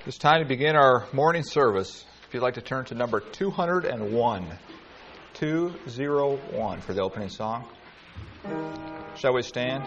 It's time to begin our morning service. If you'd like to turn to number 201. 201 for the opening song. Shall we stand?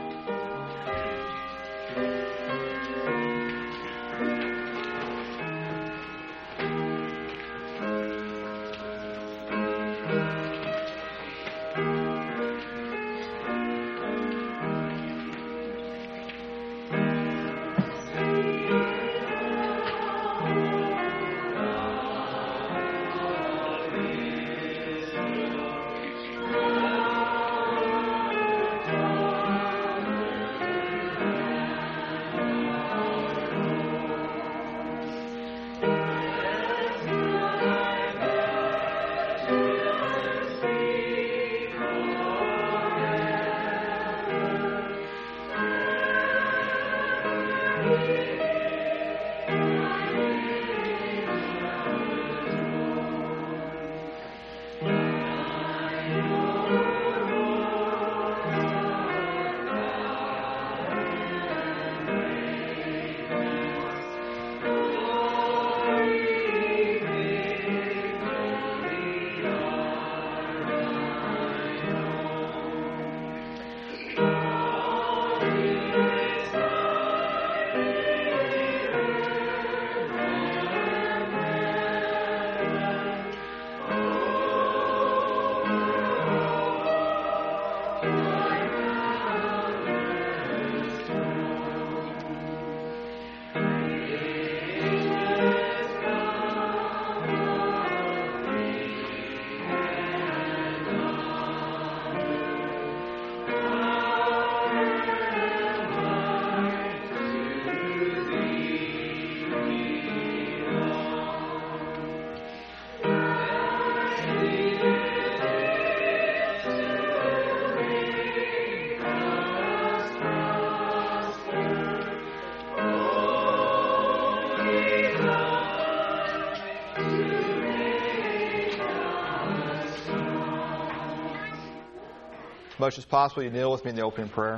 As much as possible, you kneel with me in the opening prayer.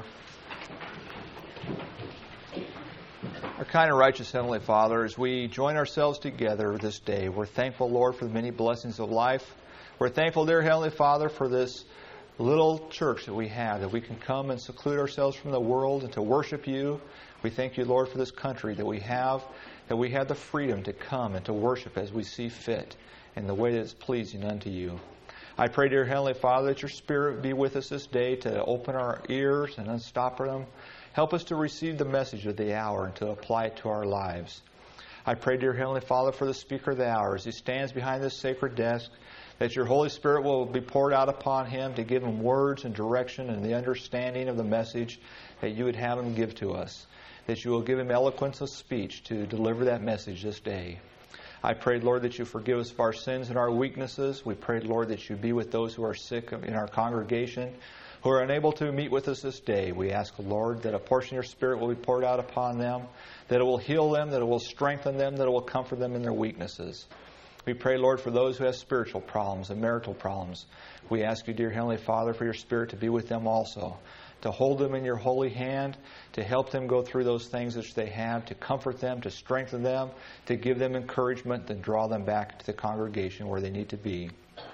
Our kind and righteous Heavenly Father, as we join ourselves together this day, we're thankful, Lord, for the many blessings of life. We're thankful, dear Heavenly Father, for this little church that we have, that we can come and seclude ourselves from the world and to worship You. We thank You, Lord, for this country that we have the freedom to come and to worship as we see fit in the way that is pleasing unto You. I pray, dear Heavenly Father, that Your Spirit be with us this day to open our ears and unstop them. Help us to receive the message of the hour and to apply it to our lives. I pray, dear Heavenly Father, for the speaker of the hour as he stands behind this sacred desk, that Your Holy Spirit will be poured out upon him to give him words and direction and the understanding of the message that You would have him give to us, that You will give him eloquence of speech to deliver that message this day. I prayed, Lord, that You forgive us of our sins and our weaknesses. We prayed, Lord, that You be with those who are sick in our congregation, who are unable to meet with us this day. We ask, Lord, that a portion of Your Spirit will be poured out upon them, that it will heal them, that it will strengthen them, that it will comfort them in their weaknesses. We pray, Lord, for those who have spiritual problems and marital problems. We ask You, dear Heavenly Father, for Your Spirit to be with them also, to hold them in Your holy hand, to help them go through those things which they have, to comfort them, to strengthen them, to give them encouragement, and draw them back to the congregation where they need to be.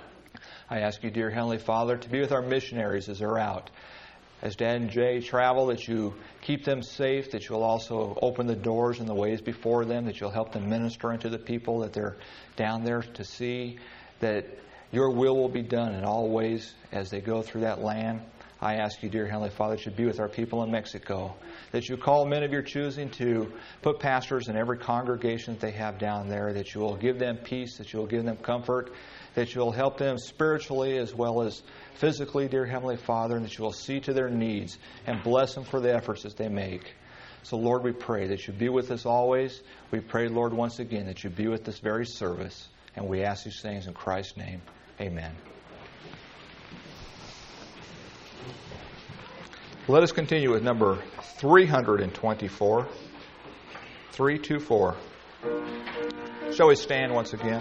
I ask You, dear Heavenly Father, to be with our missionaries as they're out. As Dan and Jay travel, that You keep them safe, that You'll also open the doors and the ways before them, that You'll help them minister unto the people that they're down there to see, that Your will be done in all ways as they go through that land. I ask You, dear Heavenly Father, that You be with our people in Mexico, that You call men of Your choosing to put pastors in every congregation that they have down there, that You will give them peace, that You will give them comfort, that You will help them spiritually as well as physically, dear Heavenly Father, and that You will see to their needs and bless them for the efforts that they make. So, Lord, we pray that You be with us always. We pray, Lord, once again that You be with this very service. And we ask these things in Christ's name. Amen. Let us continue with number 324. 324. Shall we stand once again?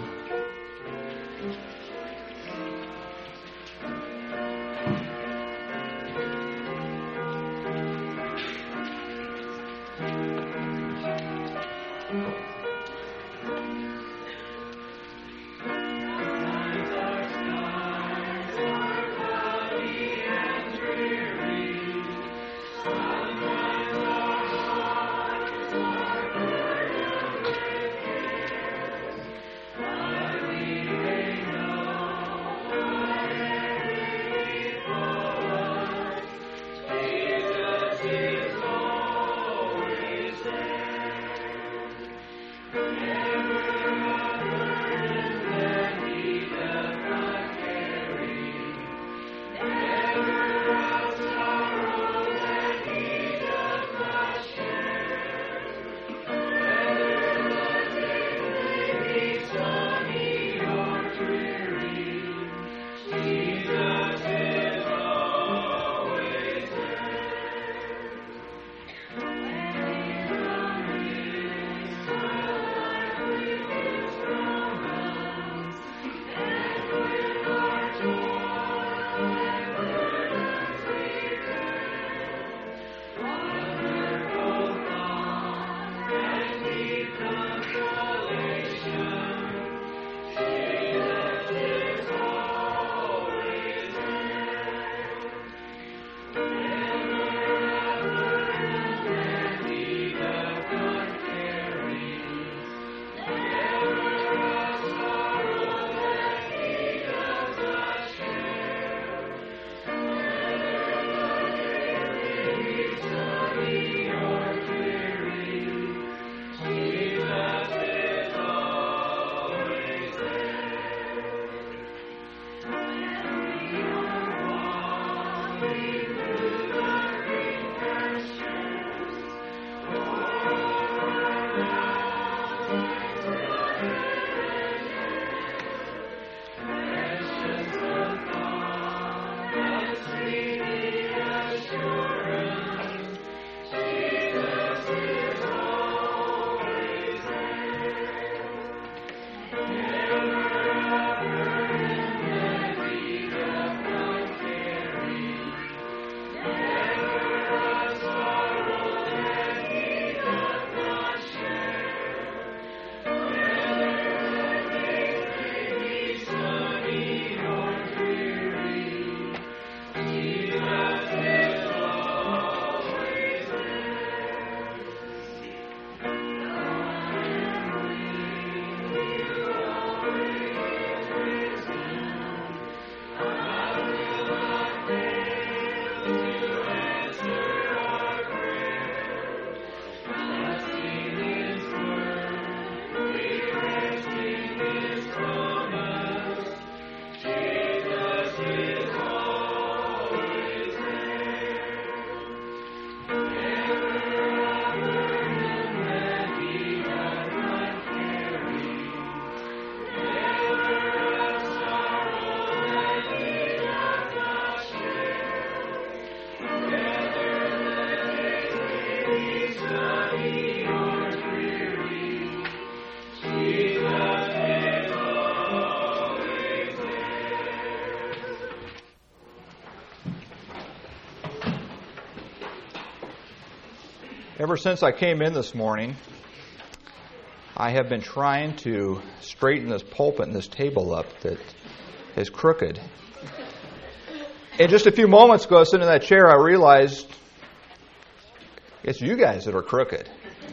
Ever since I came in this morning, I have been trying to straighten this pulpit and this table up that is crooked. And just a few moments ago, sitting in that chair, I realized it's you guys that are crooked.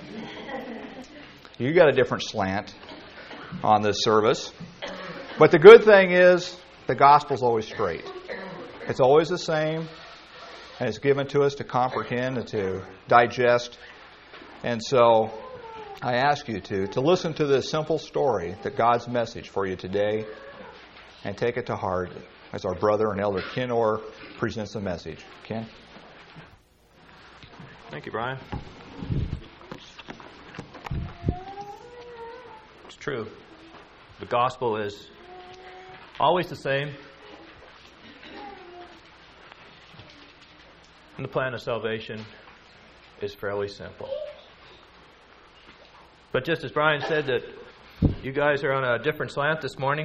You got a different slant on this service. But the good thing is, the gospel's always straight. It's always the same, and it's given to us to comprehend and to digest. And so I ask you to listen to this simple story, that God's message for you today, and take it to heart as our brother and elder Ken Orr presents the message. Ken? Thank you, Brian. It's true. The gospel is always the same. And the plan of salvation is fairly simple. But just as Brian said that you guys are on a different slant this morning,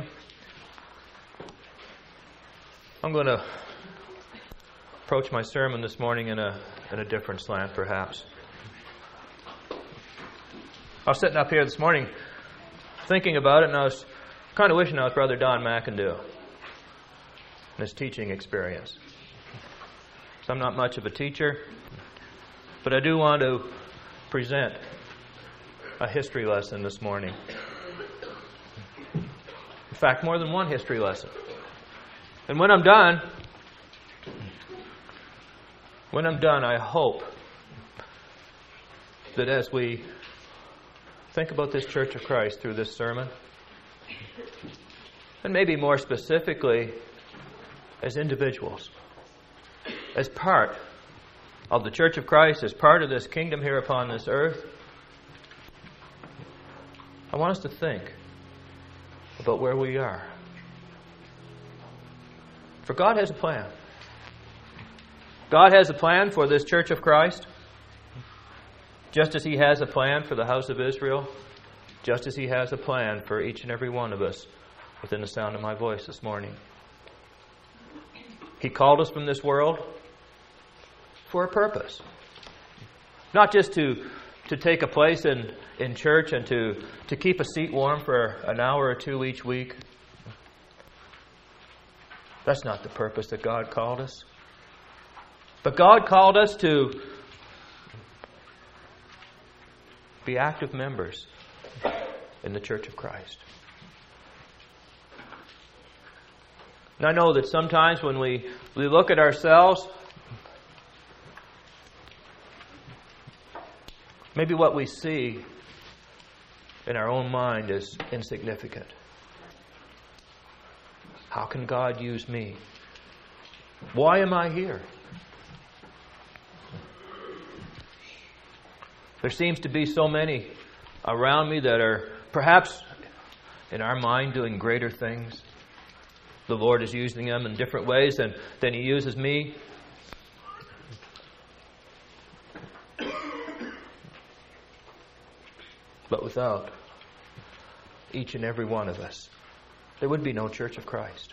I'm going to approach my sermon this morning in a different slant, perhaps. I was sitting up here this morning thinking about it, and I was kind of wishing I was Brother Don McIndoe and his teaching experience. So I'm not much of a teacher, but I do want to present a history lesson this morning. In fact, more than one history lesson. And when I'm done, I hope that as we think about this Church of Christ through this sermon, and maybe more specifically, as individuals, as part of the Church of Christ, as part of this kingdom here upon this earth, I want us to think about where we are. For God has a plan. God has a plan for this Church of Christ, just as He has a plan for the house of Israel, just as He has a plan for each and every one of us within the sound of my voice this morning. He called us from this world for a purpose. Not just to take a place in church and to keep a seat warm for an hour or two each week. That's not the purpose that God called us. But God called us to be active members in the Church of Christ. And I know that sometimes when we look at ourselves, maybe what we see in our own mind is insignificant. How can God use me? Why am I here? There seems to be so many around me that are perhaps in our mind doing greater things. The Lord is using them in different ways than He uses me. But without each and every one of us, there would be no Church of Christ.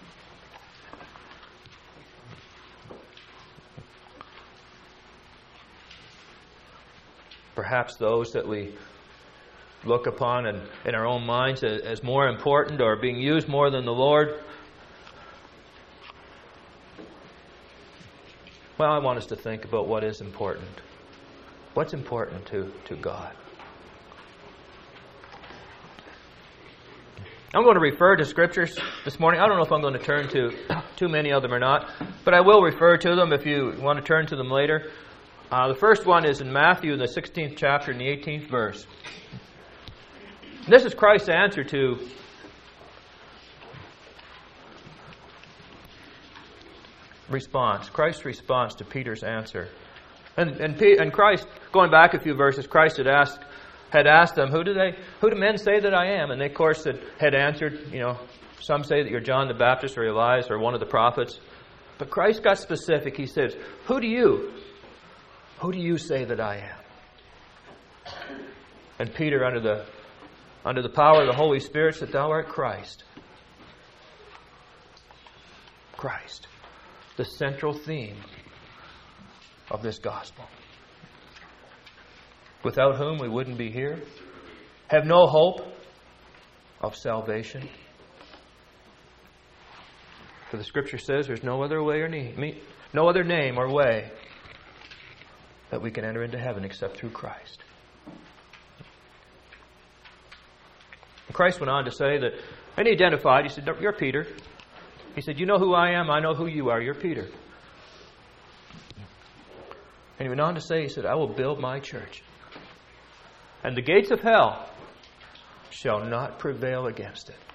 Perhaps those that we look upon in our own minds as more important or being used more than the Lord. Well, I want us to think about what is important. What's important to God? I'm going to refer to scriptures this morning. I don't know if I'm going to turn to too many of them or not, but I will refer to them if you want to turn to them later. The first one is in Matthew, in the 16th chapter, in the 18th verse. This is Christ's answer to response. Christ's response to Peter's answer. And Christ, going back a few verses, Christ had asked them, who do men say that I am? And they, of course, had answered, some say that you're John the Baptist or Elias or one of the prophets. But Christ got specific. He says, who do you say that I am? And Peter, under the power of the Holy Spirit, said, thou art Christ. Christ, the central theme of this gospel. without whom we wouldn't be here, have no hope of salvation. For the Scripture says there's no other way or no other name or way that we can enter into heaven except through Christ. And Christ went on to say that, and he identified, he said, "You're Peter." He said, "You know who I am, I know who you are, you're Peter." And he went on to say, he said, "I will build my church, and the gates of hell shall not prevail against it."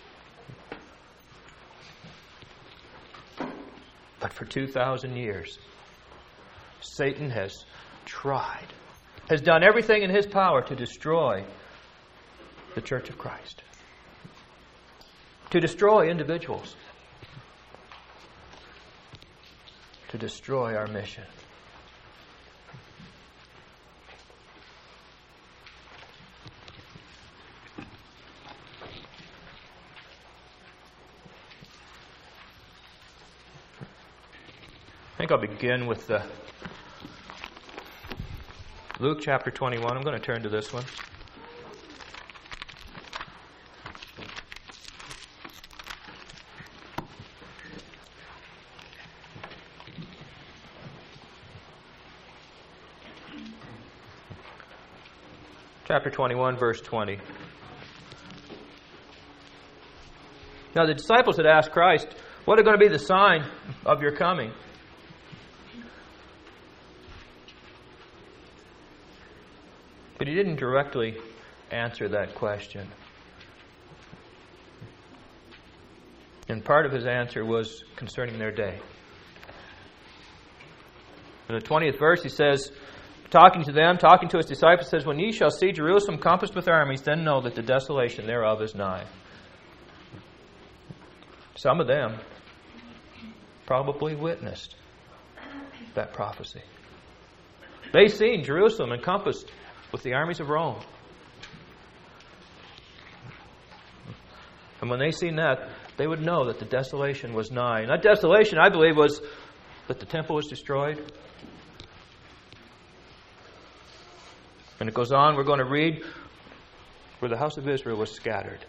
But for 2,000 years, Satan has tried, has done everything in his power to destroy the Church of Christ, to destroy individuals, to destroy our mission. I think I'll begin with Luke chapter 21. I'm going to turn to this one. Chapter 21, verse 20. Now the disciples had asked Christ, "What are going to be the sign of your coming?" But he didn't directly answer that question. And part of his answer was concerning their day. In the 20th verse he says, talking to his disciples, says, "When ye shall see Jerusalem compassed with armies, then know that the desolation thereof is nigh." Some of them probably witnessed that prophecy. They seen Jerusalem encompassed with the armies of Rome. And when they seen that, they would know that the desolation was nigh. And that desolation, I believe, was that the temple was destroyed. And it goes on, we're going to read where the house of Israel was scattered.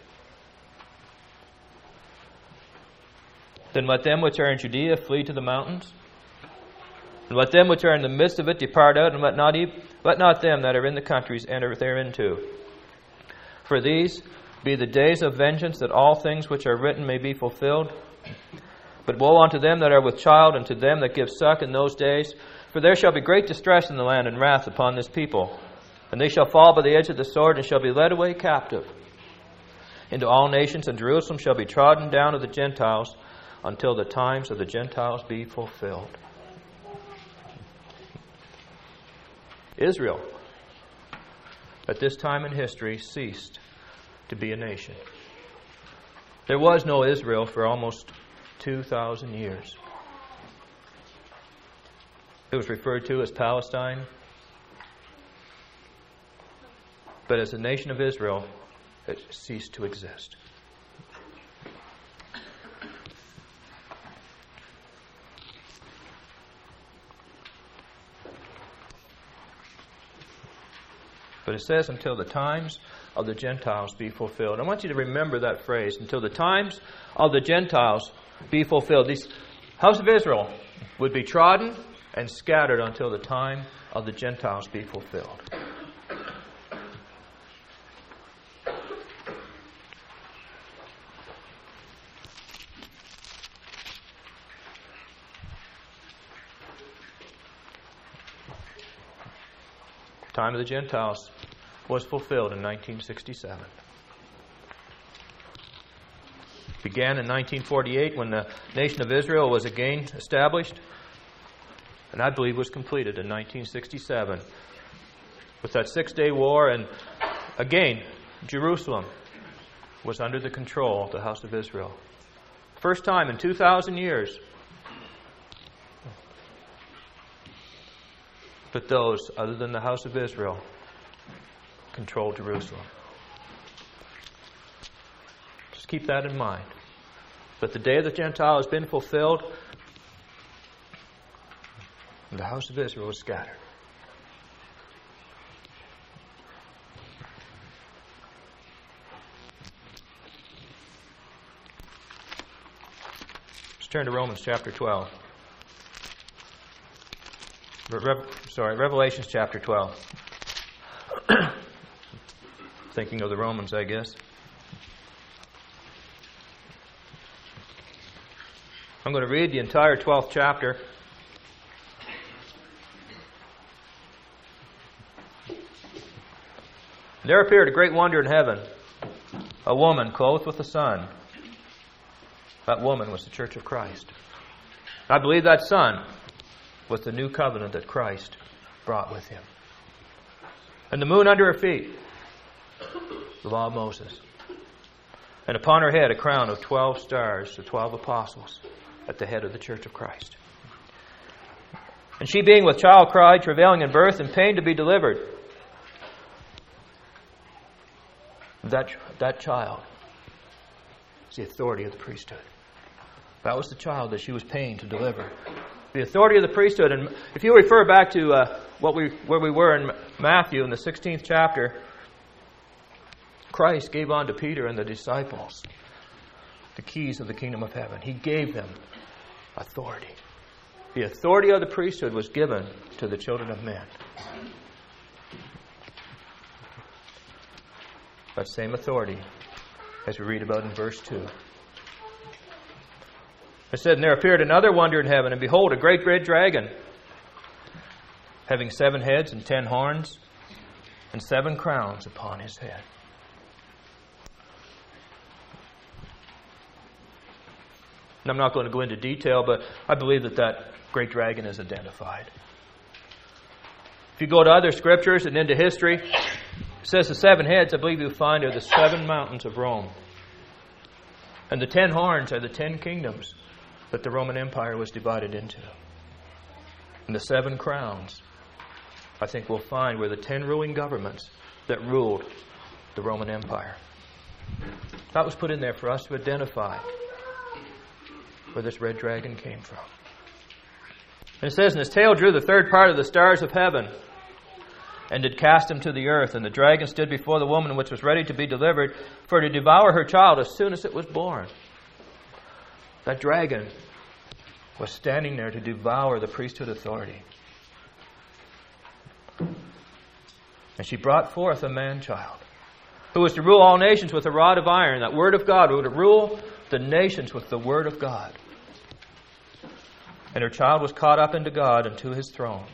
"Then let them which are in Judea flee to the mountains. And let them which are in the midst of it depart out, and let not them that are in the countries enter thereinto. For these be the days of vengeance, that all things which are written may be fulfilled. But woe unto them that are with child, and to them that give suck in those days. For there shall be great distress in the land, and wrath upon this people. And they shall fall by the edge of the sword, and shall be led away captive into all nations, and Jerusalem shall be trodden down of the Gentiles, until the times of the Gentiles be fulfilled." Israel, at this time in history, ceased to be a nation. There was no Israel for almost 2,000 years. It was referred to as Palestine. But as the nation of Israel, it ceased to exist. But it says, until the times of the Gentiles be fulfilled. I want you to remember that phrase, until the times of the Gentiles be fulfilled. This house of Israel would be trodden and scattered until the time of the Gentiles be fulfilled. The time of the Gentiles was fulfilled in 1967. It began in 1948 when the nation of Israel was again established, and I believe was completed in 1967 with that 6-day war, and again Jerusalem was under the control of the house of Israel. First time in 2,000 years that those other than the house of Israel controlled Jerusalem. Just keep that in mind. But the day of the Gentile has been fulfilled, and the house of Israel was scattered. Turn to Romans chapter 12. Revelations chapter 12. Thinking of the Romans, I guess. I'm going to read the entire 12th chapter. There appeared a great wonder in heaven, a woman clothed with the sun. That woman was the church of Christ. I believe that sun was the new covenant that Christ brought with him. And the moon under her feet, the law of Moses. And upon her head a crown of 12 stars, the 12 apostles, at the head of the church of Christ. And she being with child cried, travailing in birth and pain to be delivered. That child is the authority of the priesthood. That was the child that she was paying to deliver. The authority of the priesthood. And if you refer back to where we were in Matthew in the 16th chapter, Christ gave unto Peter and the disciples the keys of the kingdom of heaven. He gave them authority. The authority of the priesthood was given to the children of men. That same authority as we read about in verse 2. It said, and there appeared another wonder in heaven, and behold, a great red dragon, having 7 heads and 10 horns, and 7 crowns upon his head. And I'm not going to go into detail, but I believe that great dragon is identified. If you go to other scriptures and into history, it says the 7 heads, I believe you'll find, are the 7 mountains of Rome. And the 10 horns are the 10 kingdoms that the Roman Empire was divided into. And the 7 crowns, I think we'll find, were the 10 ruling governments that ruled the Roman Empire. That was put in there for us to identify where this red dragon came from. And it says, and his tail drew the 3rd part of the stars of heaven, and did cast him to the earth. And the dragon stood before the woman which was ready to be delivered, for to devour her child as soon as it was born. That dragon was standing there to devour the priesthood authority. And she brought forth a man-child, who was to rule all nations with a rod of iron. That word of God would rule the nations with the word of God. And her child was caught up into God and to his throne.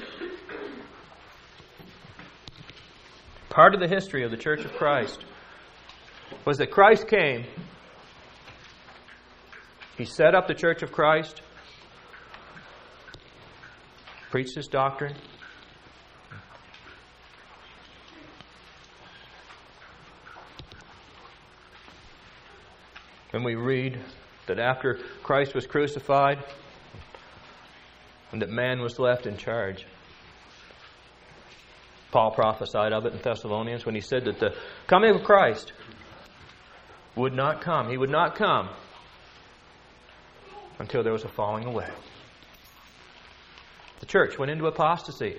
Part of the history of the Church of Christ was that Christ came. He set up the Church of Christ, preached his doctrine, and we read that after Christ was crucified and that man was left in charge. Paul prophesied of it in Thessalonians when he said that the coming of Christ would not come. He would not come until there was a falling away. The church went into apostasy.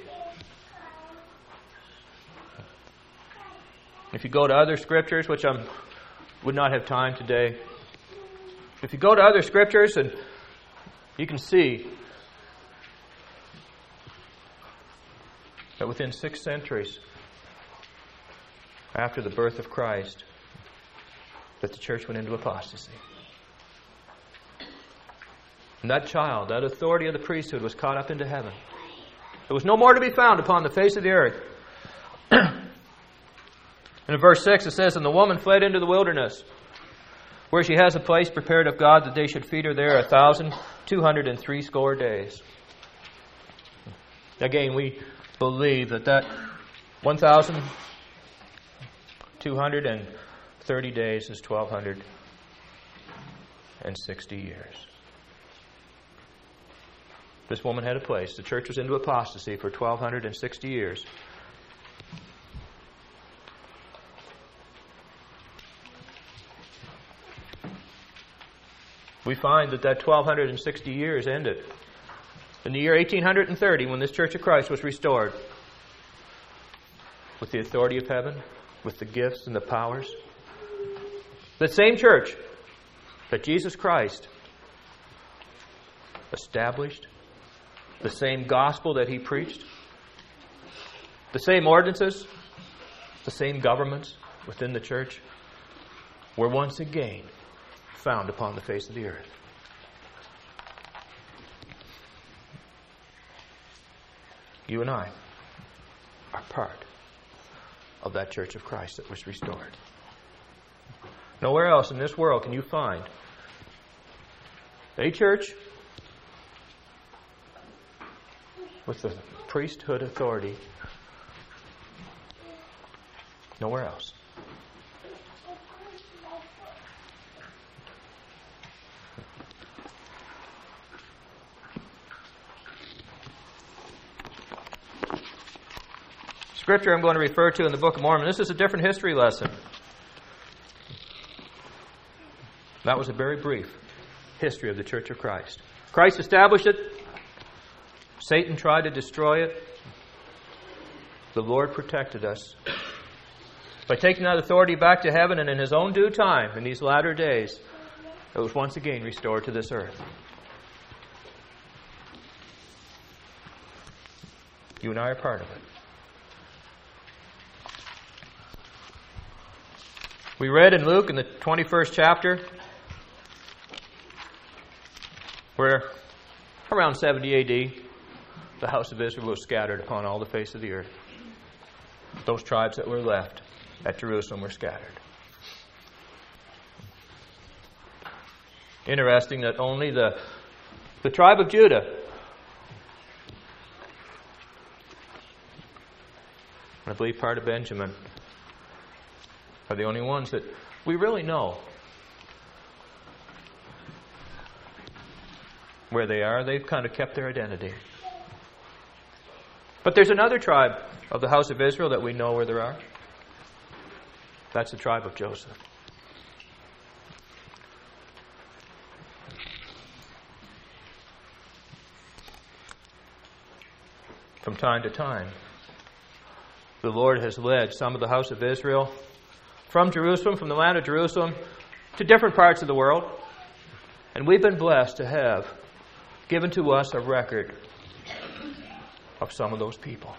If you go to other scriptures, which I would not have time today, if you go to other scriptures, and you can see that within 6 centuries after the birth of Christ, that the church went into apostasy. And that child, that authority of the priesthood, was caught up into heaven. There was no more to be found upon the face of the earth. And in verse 6 it says, and the woman fled into the wilderness, where she has a place prepared of God that they should feed her there 1,260 days. Again, we believe that 1,230 days is 1,260 years. This woman had a place. The church was into apostasy for 1,260 years. We find that 1,260 years ended in the year 1830, when this Church of Christ was restored with the authority of heaven, with the gifts and the powers. That same church that Jesus Christ established, the same gospel that he preached, the same ordinances, the same governments within the church were once again found upon the face of the earth. You and I are part of that church of Christ that was restored. Nowhere else in this world can you find a church with the priesthood authority. Nowhere else. Scripture I'm going to refer to in the Book of Mormon. This is a different history lesson. That was a very brief history of the Church of Christ. Christ established it. Satan tried to destroy it. The Lord protected us by taking that authority back to heaven, and in His own due time, in these latter days, it was once again restored to this earth. You and I are part of it. We read in Luke in the 21st chapter where around 70 A.D. the house of Israel was scattered upon all the face of the earth. Those tribes that were left at Jerusalem were scattered. Interesting that only the tribe of Judah, and I believe part of Benjamin, are the only ones that we really know where they are. They've kind of kept their identity. But there's another tribe of the house of Israel that we know where they are. That's the tribe of Joseph. From time to time, the Lord has led some of the house of Israel from Jerusalem, from the land of Jerusalem, to different parts of the world. And we've been blessed to have given to us a record of some of those people.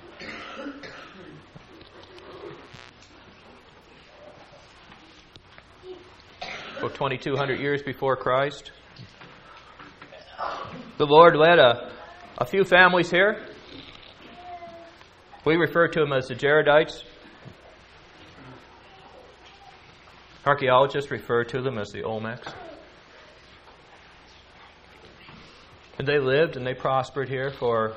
About 2,200 years before Christ, the Lord led a few families here. We refer to them as the Jaredites. Archaeologists refer to them as the Olmecs. And they lived and they prospered here for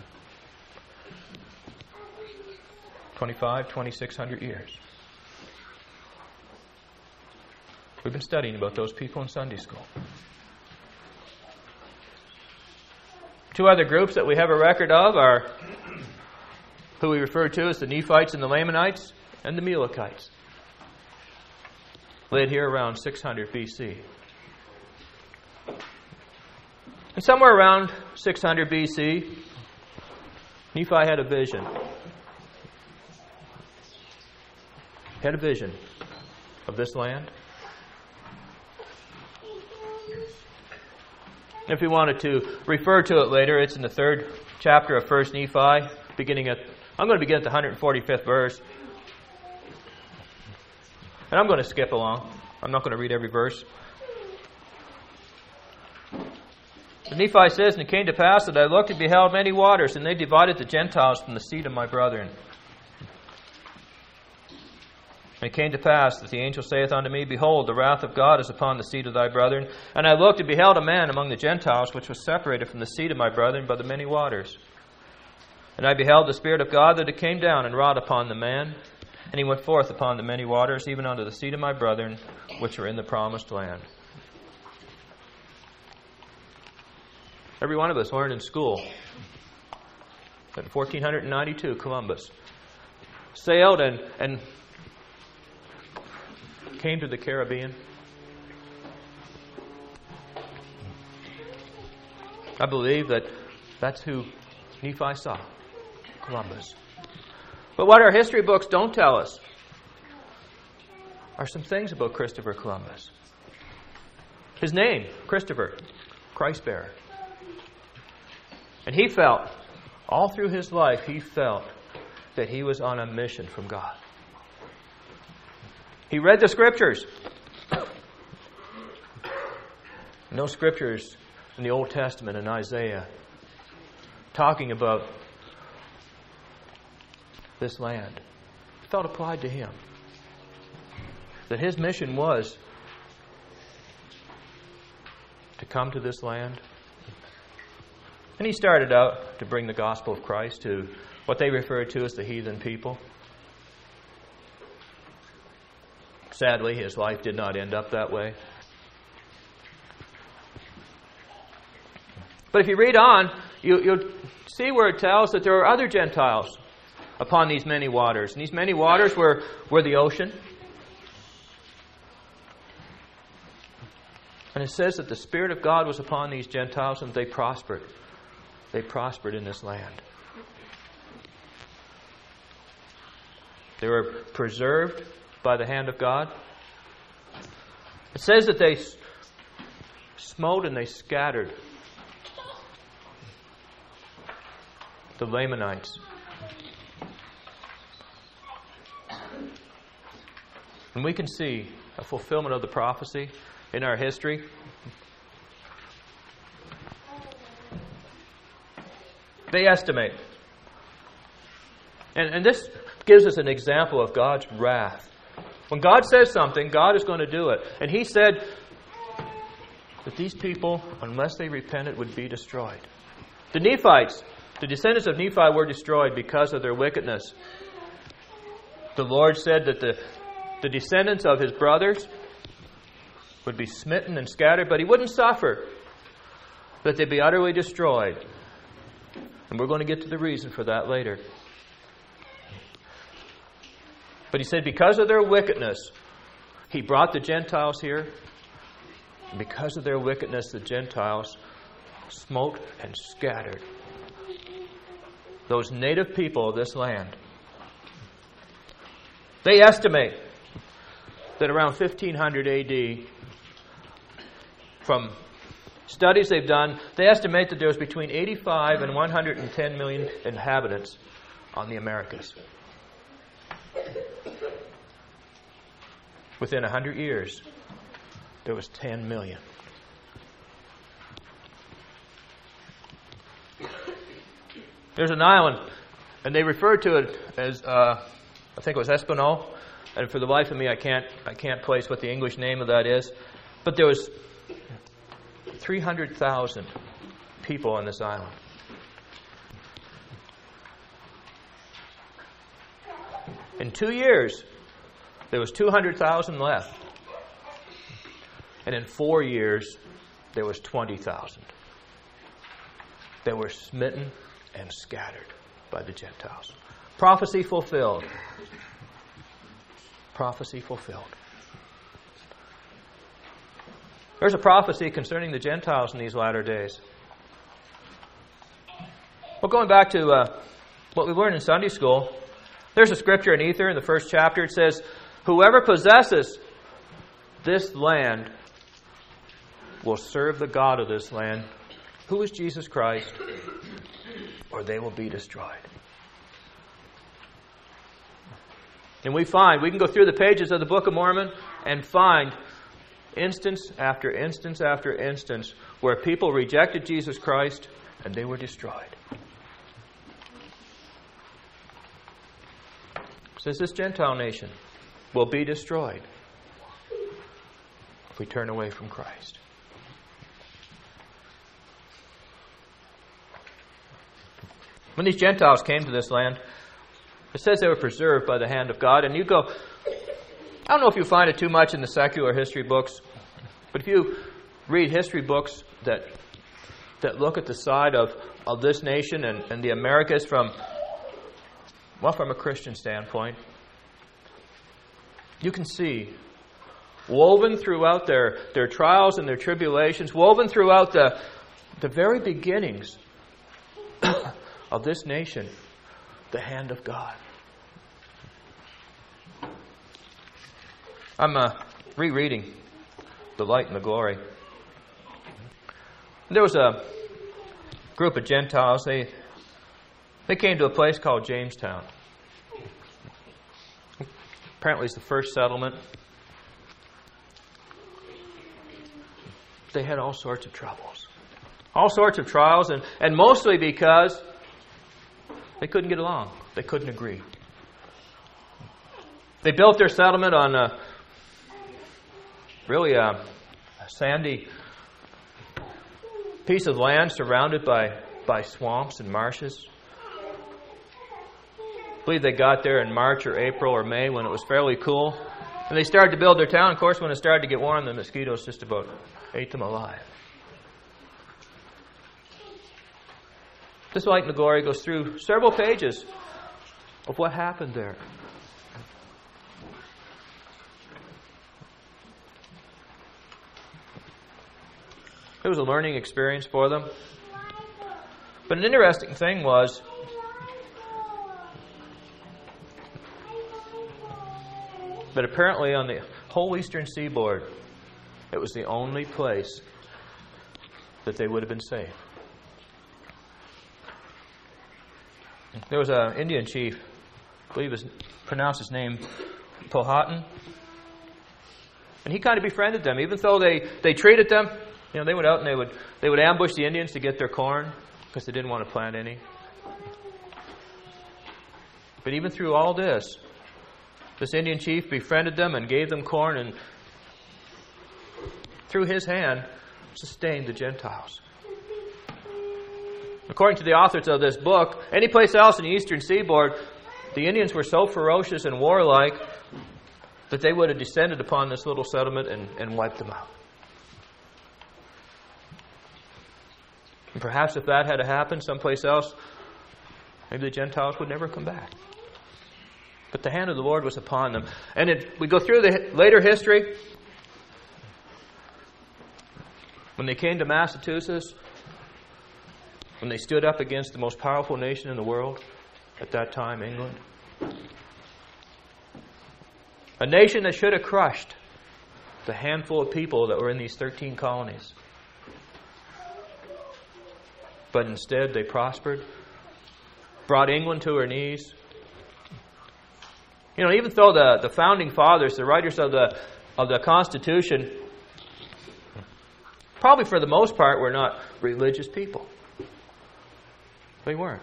2,600 years. We've been studying about those people in Sunday school. Two other groups that we have a record of are who we refer to as the Nephites and the Lamanites and the Mulekites. Lived here around 600 BC. And somewhere around 600 BC, Nephi had a vision. He had a vision of this land. If you wanted to refer to it later, it's in the 3rd chapter of 1 Nephi, I'm going to begin at the 145th verse. And I'm going to skip along. I'm not going to read every verse. But Nephi says, "And it came to pass that I looked and beheld many waters, and they divided the Gentiles from the seed of my brethren. And it came to pass that the angel saith unto me, Behold, the wrath of God is upon the seed of thy brethren. And I looked and beheld a man among the Gentiles, which was separated from the seed of my brethren by the many waters. And I beheld the Spirit of God that it came down and wrought upon the man. And he went forth upon the many waters, even unto the seed of my brethren, which are in the promised land." Every one of us learned in school that in 1492, Columbus sailed and came to the Caribbean. I believe that that's who Nephi saw, Columbus. But what our history books don't tell us are some things about Christopher Columbus. His name, Christopher, Christ-bearer. And he felt, all through his life, he felt that he was on a mission from God. He read the Scriptures. No Scriptures in the Old Testament and Isaiah talking about this land. It felt applied to him. That his mission was to come to this land. And he started out to bring the gospel of Christ to what they referred to as the heathen people. Sadly, his life did not end up that way. But if you read on, you'll see where it tells that there are other Gentiles upon these many waters. And these many waters were the ocean. And it says that the Spirit of God was upon these Gentiles and they prospered. They prospered in this land. They were preserved by the hand of God. It says that they smote and they scattered the Lamanites. And we can see a fulfillment of the prophecy in our history. They estimate. And this gives us an example of God's wrath. When God says something, God is going to do it. And He said that these people, unless they repented, would be destroyed. The Nephites, the descendants of Nephi, were destroyed because of their wickedness. The Lord said that the descendants of His brothers would be smitten and scattered, but He wouldn't suffer that they'd be utterly destroyed. And we're going to get to the reason for that later. But He said because of their wickedness, He brought the Gentiles here. And because of their wickedness, the Gentiles smote and scattered those native people of this land. They estimate that around 1500 AD, from studies they've done, they estimate that there was between 85 and 110 million inhabitants on the Americas. Within 100 years, there was 10 million. There's an island, and they refer to it as, I think it was Espinal, and for the life of me, I can't place what the English name of that is. But there was 300,000 people on this island. In 2 years, there was 200,000 left. And in 4 years, there was 20,000. They were smitten and scattered by the Gentiles. Prophecy fulfilled. Prophecy fulfilled. There's a prophecy concerning the Gentiles in these latter days. Well, going back to what we learned in Sunday school, there's a scripture in Ether in the first chapter. It says, whoever possesses this land will serve the God of this land, who is Jesus Christ, or they will be destroyed. And we can go through the pages of the Book of Mormon and find instance after instance after instance where people rejected Jesus Christ and they were destroyed. It says this Gentile nation will be destroyed if we turn away from Christ. When these Gentiles came to this land, it says they were preserved by the hand of God. And you go, I don't know if you find it too much in the secular history books, but if you read history books that look at the side of this nation and the Americas from a Christian standpoint, you can see woven throughout their trials and their tribulations, woven throughout the very beginnings of this nation, the hand of God. I'm rereading The Light and the Glory. There was a group of Gentiles, they came to a place called Jamestown. Apparently it's the first settlement. They had all sorts of troubles. All sorts of trials, and mostly because they couldn't get along. They couldn't agree. They built their settlement on a sandy piece of land surrounded by swamps and marshes. I believe they got there in March or April or May when it was fairly cool. And they started to build their town. Of course, when it started to get warm, the mosquitoes just about ate them alive. This Light and the Glory goes through several pages of what happened there. It was a learning experience for them. But an interesting thing was that apparently on the whole eastern seaboard, it was the only place that they would have been safe. There was an Indian chief, I believe pronounced his name Powhatan, and he kind of befriended them, even though they treated them. You know, they went out and they would ambush the Indians to get their corn because they didn't want to plant any. But even through all this Indian chief befriended them and gave them corn, and through his hand sustained the Gentiles. According to the authors of this book, any place else in the eastern seaboard, the Indians were so ferocious and warlike that they would have descended upon this little settlement and wiped them out. And perhaps if that had happened someplace else, maybe the Gentiles would never come back. But the hand of the Lord was upon them. And we go through the later history. When they came to Massachusetts, when they stood up against the most powerful nation in the world, at that time, England. A nation that should have crushed the handful of people that were in these 13 colonies. But instead they prospered, brought England to her knees. You know, even though the founding fathers, the writers of the Constitution, probably for the most part were not religious people. They weren't.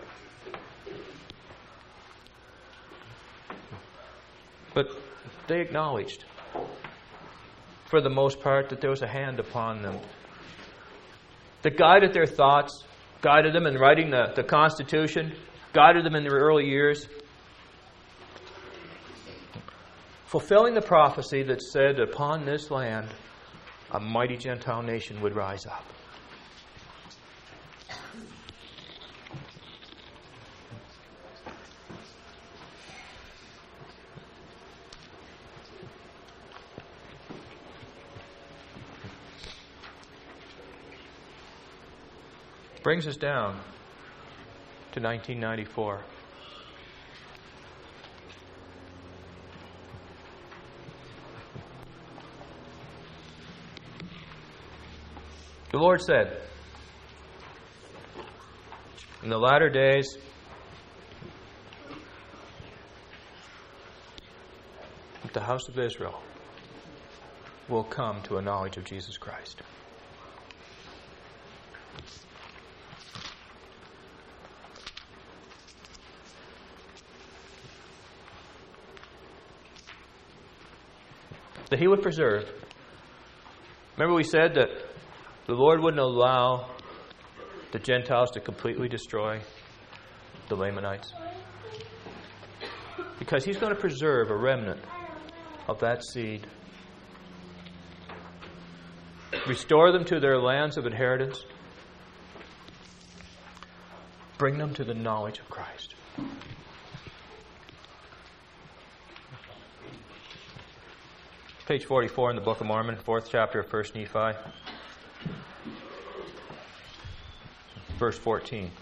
But they acknowledged, for the most part, that there was a hand upon them that guided their thoughts, guided them in writing the Constitution, guided them in their early years, fulfilling the prophecy that said that upon this land a mighty Gentile nation would rise up. Brings us down to 1994. The Lord said, in the latter days, that the house of Israel will come to a knowledge of Jesus Christ. That He would preserve. Remember we said that the Lord wouldn't allow the Gentiles to completely destroy the Lamanites. Because He's going to preserve a remnant of that seed. Restore them to their lands of inheritance. Bring them to the knowledge of Christ. Page 44 in the Book of Mormon, 4th chapter of 1 Nephi. Verse 14.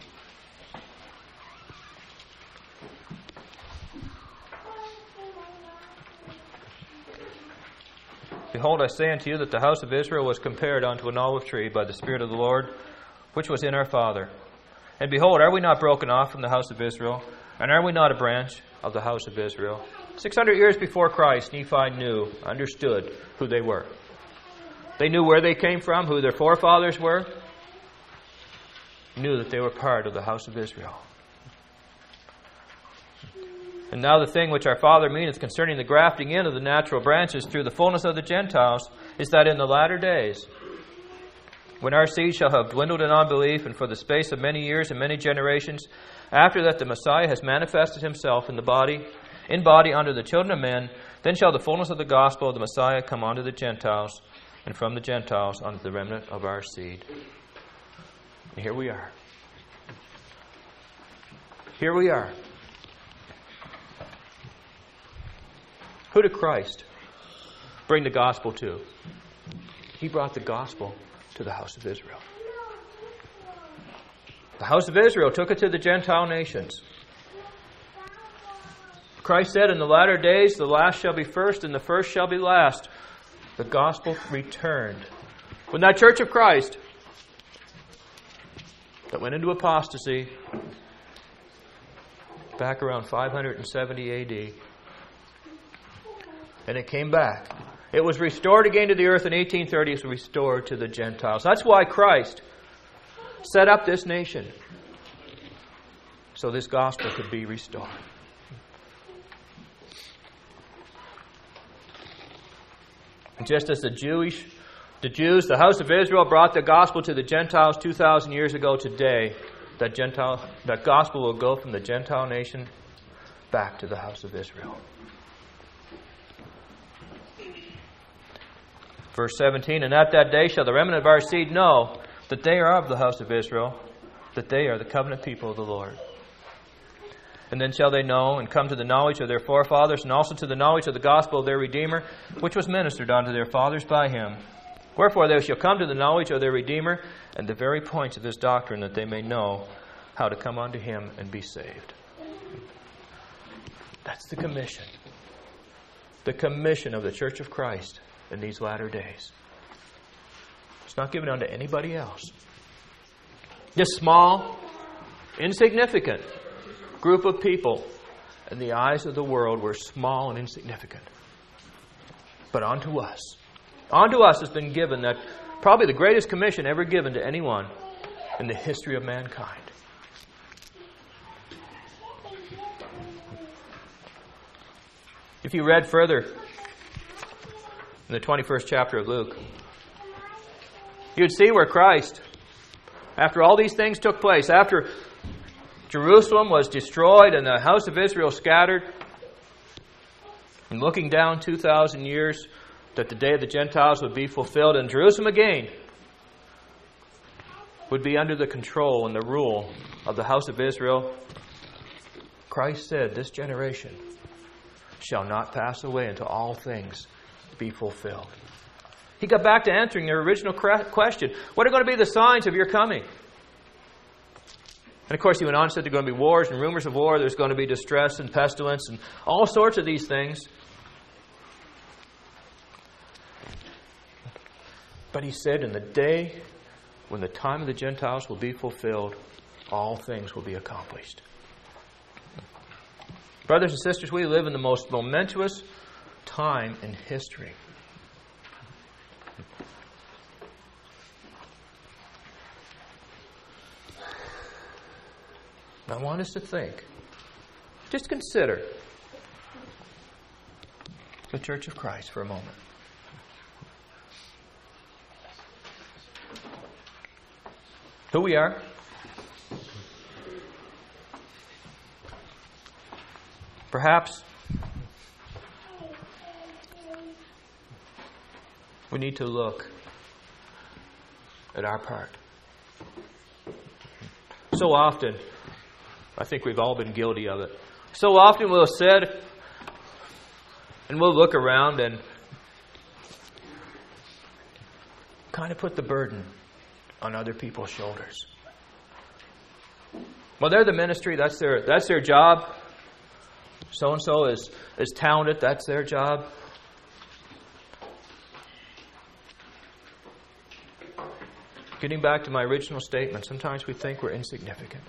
Behold, I say unto you that the house of Israel was compared unto an olive tree by the Spirit of the Lord, which was in our father. And behold, are we not broken off from the house of Israel? And are we not a branch of the house of Israel? 600 years before Christ, Nephi understood who they were. They knew where they came from, who their forefathers were. Knew that they were part of the house of Israel. And now the thing which our father meaneth concerning the grafting in of the natural branches through the fullness of the Gentiles is that in the latter days, when our seed shall have dwindled in unbelief, and for the space of many years and many generations, after that the Messiah has manifested himself in body unto the children of men, then shall the fullness of the gospel of the Messiah come unto the Gentiles, and from the Gentiles unto the remnant of our seed. And here we are. Here we are. Who did Christ bring the gospel to? He brought the gospel to the house of Israel. The house of Israel took it to the Gentile nations. Christ said, in the latter days, the last shall be first, and the first shall be last. The gospel returned. When that church of Christ that went into apostasy back around 570 A.D., and it came back. It was restored again to the earth in 1830. It was restored to the Gentiles. That's why Christ set up this nation, so this gospel could be restored. And just as the Jews, the house of Israel, brought the gospel to the Gentiles 2,000 years ago today, that gospel will go from the Gentile nation back to the house of Israel. Verse 17, and at that day shall the remnant of our seed know that they are of the house of Israel, that they are the covenant people of the Lord. And then shall they know and come to the knowledge of their forefathers, and also to the knowledge of the gospel of their Redeemer, which was ministered unto their fathers by him. Wherefore they shall come to the knowledge of their Redeemer, and the very points of this doctrine, that they may know how to come unto him and be saved. That's the commission. The commission of the Church of Christ in these latter days. It's not given unto anybody else. This small, insignificant group of people in the eyes of the world were small and insignificant. But unto us has been given that probably the greatest commission ever given to anyone in the history of mankind. If you read further in the 21st chapter of Luke, you'd see where Christ, after all these things took place, after Jerusalem was destroyed and the house of Israel scattered, and looking down 2,000 years that the day of the Gentiles would be fulfilled, and Jerusalem again would be under the control and the rule of the house of Israel, Christ said, this generation shall not pass away until all things be fulfilled. He got back to answering their original question. What are going to be the signs of your coming? And of course he went on and said there are going to be wars and rumors of war. There's going to be distress and pestilence and all sorts of these things. But he said in the day when the time of the Gentiles will be fulfilled, all things will be accomplished. Brothers and sisters, we live in the most momentous time in history. I want us to think, just consider the Church of Christ for a moment. Who we are, perhaps we need to look at our part. So often, I think we've all been guilty of it. So often we'll sit and we'll look around and kind of put the burden on other people's shoulders. Well, they're the ministry, that's their job. So-and-so is talented, that's their job. Getting back to my original statement, sometimes we think we're insignificant.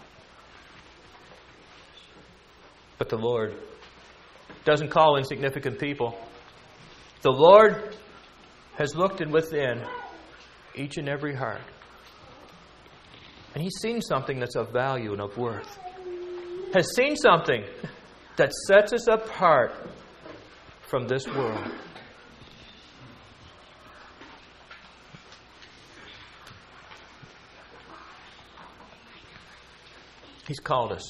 But the Lord doesn't call insignificant people. The Lord has looked in within each and every heart. And He's seen something that's of value and of worth. Has seen something that sets us apart from this world. He's called us.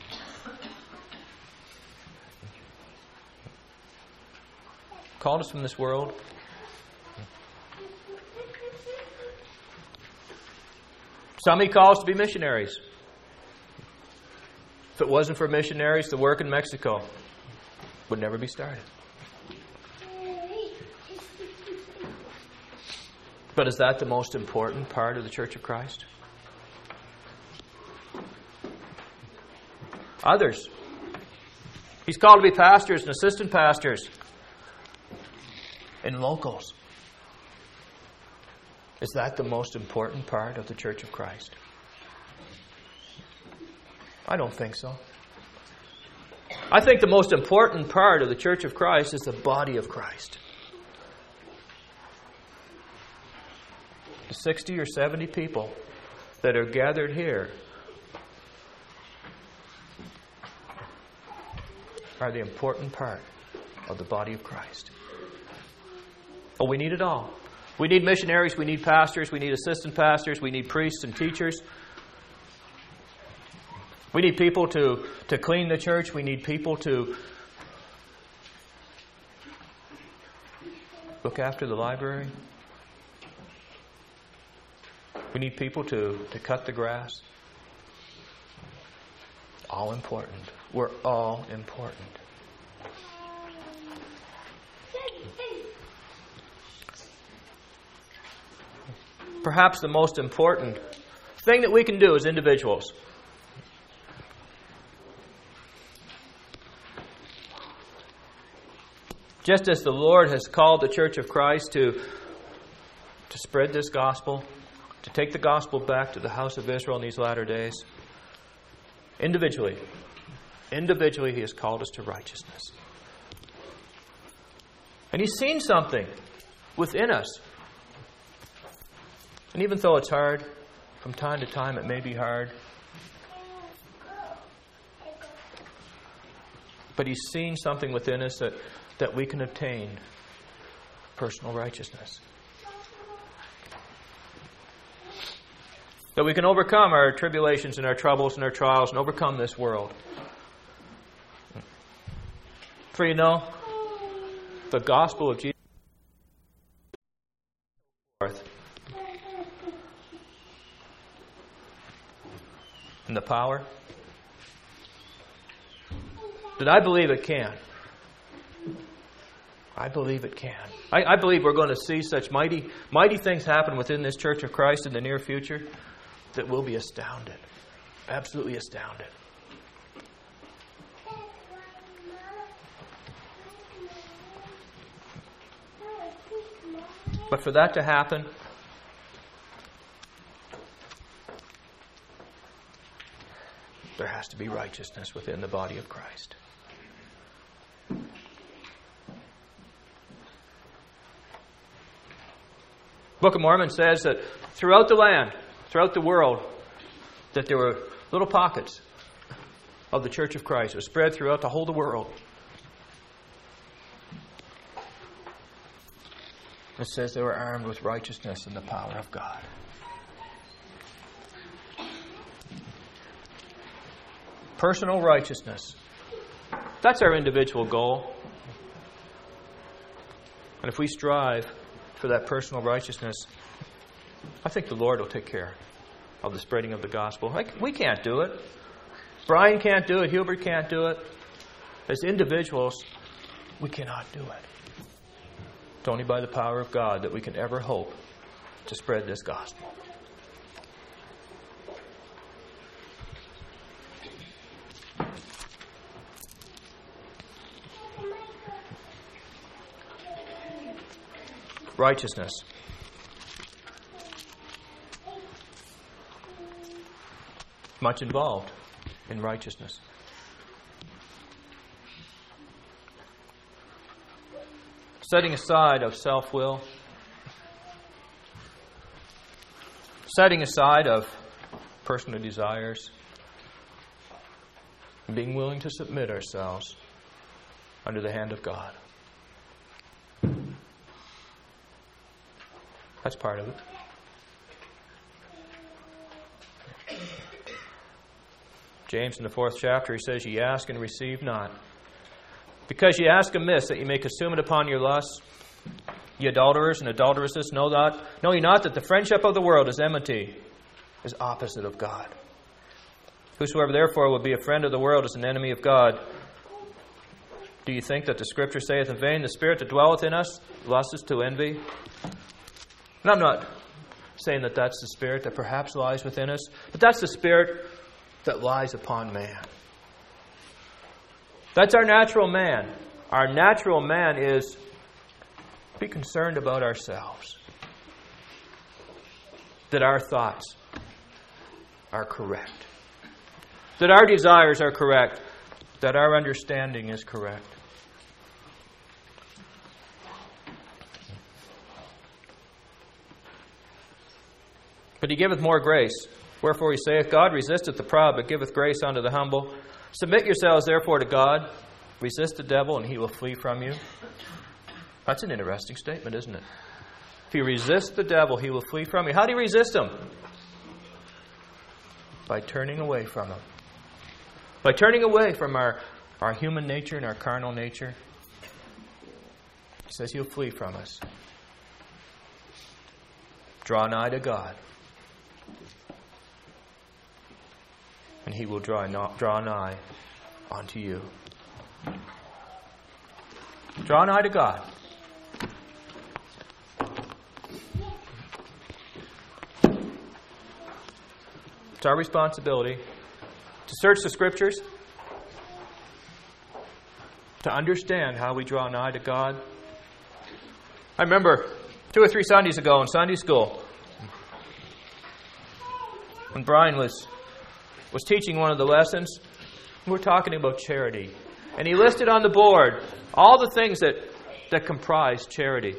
Called us from this world. Some He calls to be missionaries. If it wasn't for missionaries, the work in Mexico would never be started. But is that the most important part of the Church of Christ? Others. He's called to be pastors and assistant pastors and locals. Is that the most important part of the Church of Christ? I don't think so. I think the most important part of the Church of Christ is the body of Christ. The 60 or 70 people that are gathered here are the important part of the body of Christ. Oh, we need it all. We need missionaries, we need pastors, we need assistant pastors, we need priests and teachers. We need people to clean the church. We need people to look after the library. We need people to cut the grass. All important. We're all important. Perhaps the most important thing that we can do as individuals just as the Lord has called the Church of Christ to spread this gospel, to take the gospel back to the house of Israel in these latter days, individually He has called us to righteousness. And He's seen something within us. And even though it's hard, from time to time it may be hard, but He's seen something within us that we can obtain personal righteousness. That we can overcome our tribulations and our troubles and our trials and overcome this world. For you know, the gospel of Jesus and the power, that I believe it can. I believe it can. I believe we're going to see such mighty things happen within this Church of Christ in the near future that we'll be astounded. Absolutely astounded. But for that to happen, there has to be righteousness within the body of Christ. Book of Mormon says that throughout the land, throughout the world, that there were little pockets of the Church of Christ. It was spread throughout the whole of the world. It says they were armed with righteousness and the power of God. Personal righteousness. That's our individual goal. And if we strive for that personal righteousness, I think the Lord will take care of the spreading of the gospel. We can't do it. Brian can't do it. Hubert can't do it. As individuals, we cannot do it. It's only by the power of God that we can ever hope to spread this gospel. Righteousness. much involved in righteousness. Setting aside of self-will, setting aside of personal desires, and being willing to submit ourselves under the hand of God. That's part of it. James in the 4th chapter, he says, "Ye ask and receive not, because ye ask amiss, that ye may consume it upon your lusts. Ye adulterers and adulteresses, know ye not that the friendship of the world is enmity, is opposite of God? Whosoever therefore will be a friend of the world is an enemy of God. Do you think that the Scripture saith in vain, the Spirit that dwelleth in us lusteth to envy?" And I'm not saying that that's the Spirit that perhaps lies within us, but that's the Spirit that lies upon man. That's our natural man. Our natural man is be concerned about ourselves. That our thoughts are correct. That our desires are correct. That our understanding is correct. But He giveth more grace. Wherefore He saith, God resisteth the proud, but giveth grace unto the humble. Submit yourselves therefore to God. Resist the devil, and he will flee from you. That's an interesting statement, isn't it? If you resist the devil, he will flee from you. How do you resist him? By turning away from him. By turning away from our human nature and our carnal nature. He says he'll flee from us. Draw nigh to God, and He will draw nigh unto you. Draw nigh to God. It's our responsibility to search the Scriptures, to understand how we draw nigh to God. I remember 2 or 3 Sundays ago in Sunday school, when Brian was teaching one of the lessons, we were talking about charity. And he listed on the board all the things that comprise charity.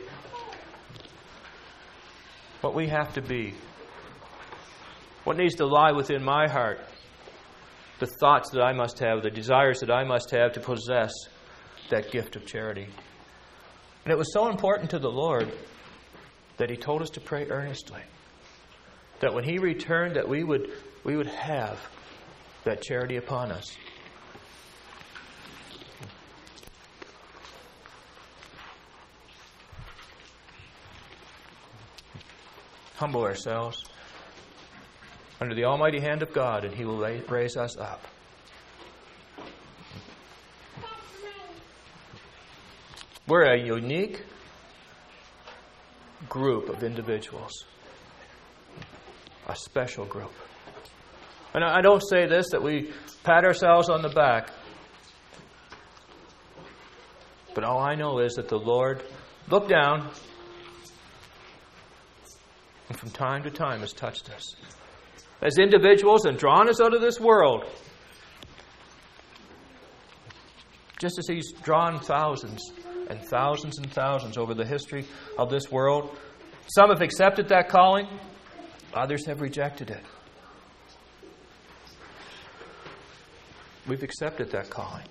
What we have to be. What needs to lie within my heart. The thoughts that I must have, the desires that I must have to possess that gift of charity. And it was so important to the Lord that He told us to pray earnestly. That when He returned, that we would have that charity upon us. Humble ourselves under the almighty hand of God, and He will raise us up. We're a unique group of individuals. A special group. And I don't say this that we pat ourselves on the back. But all I know is that the Lord looked down and from time to time has touched us as individuals and drawn us out of this world. Just as He's drawn thousands and thousands and thousands over the history of this world. Some have accepted that calling. Others have rejected it. We've accepted that calling.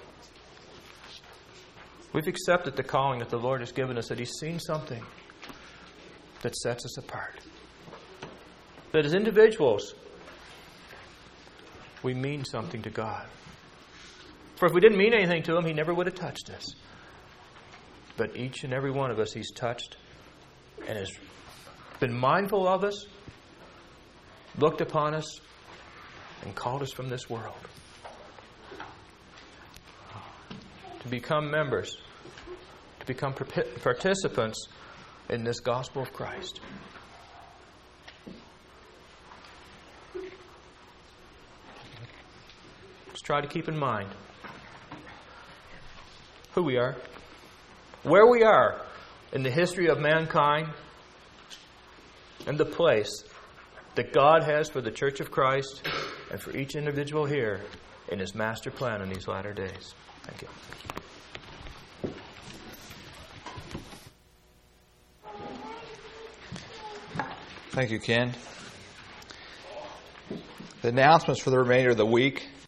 We've accepted the calling that the Lord has given us, that He's seen something that sets us apart. That as individuals, we mean something to God. For if we didn't mean anything to Him, He never would have touched us. But each and every one of us He's touched and has been mindful of us, looked upon us, and called us from this world. To become members, to become participants in this gospel of Christ. Let's try to keep in mind who we are, where we are in the history of mankind, and the place that God has for the Church of Christ and for each individual here in His master plan in these latter days. Thank you. Thank you, Ken. The announcements for the remainder of the week.